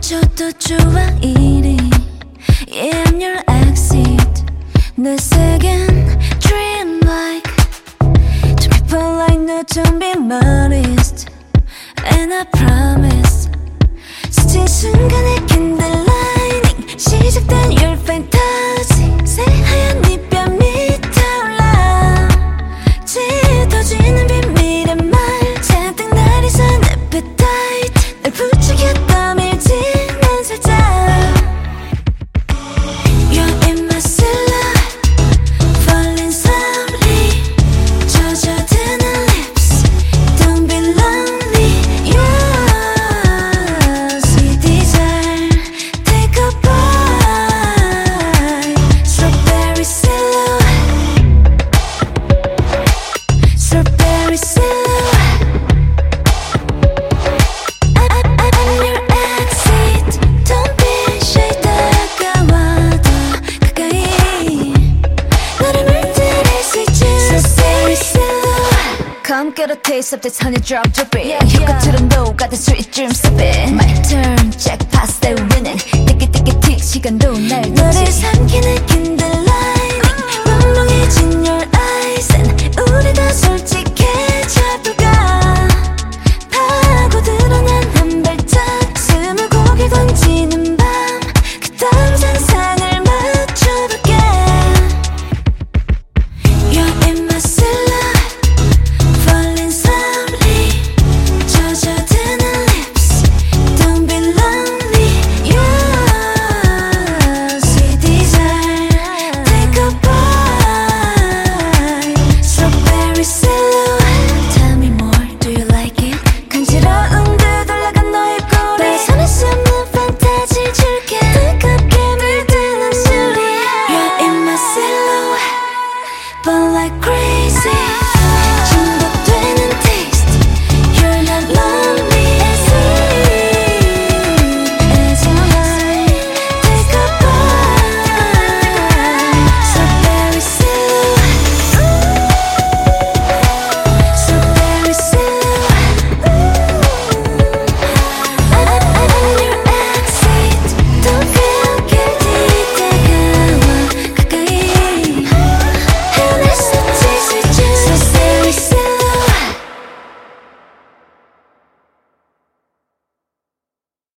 저도 좋아 이리 Yeah, I'm your exit. 내 세계는 dreamlike. To people like no, don't be modest. And I promise 스친 순간의 candle lighting 시작된 your fantasy. 새하얀 네 뺨이 타올라 짙어지는 비밀의 말 잔뜩 날 이선 appetite. 날 부추겼다 밀지만 살짝 You're in my silhouette falling slowly 젖어드는 lips Don't be lonely Yeah sweet desire take a bite Strawberry silhouette Strawberry silhouette I'm your exit Don't be shy 다가와도 가까이 너를 물들일 수 있지 Strawberry silhouette Come get a taste of this honey drop dripping 혀끝으로 녹아든 sweet dream sipping My turn jackpot 내 winning 띠끼띠끼 틱 시간도 날 너를 삼키는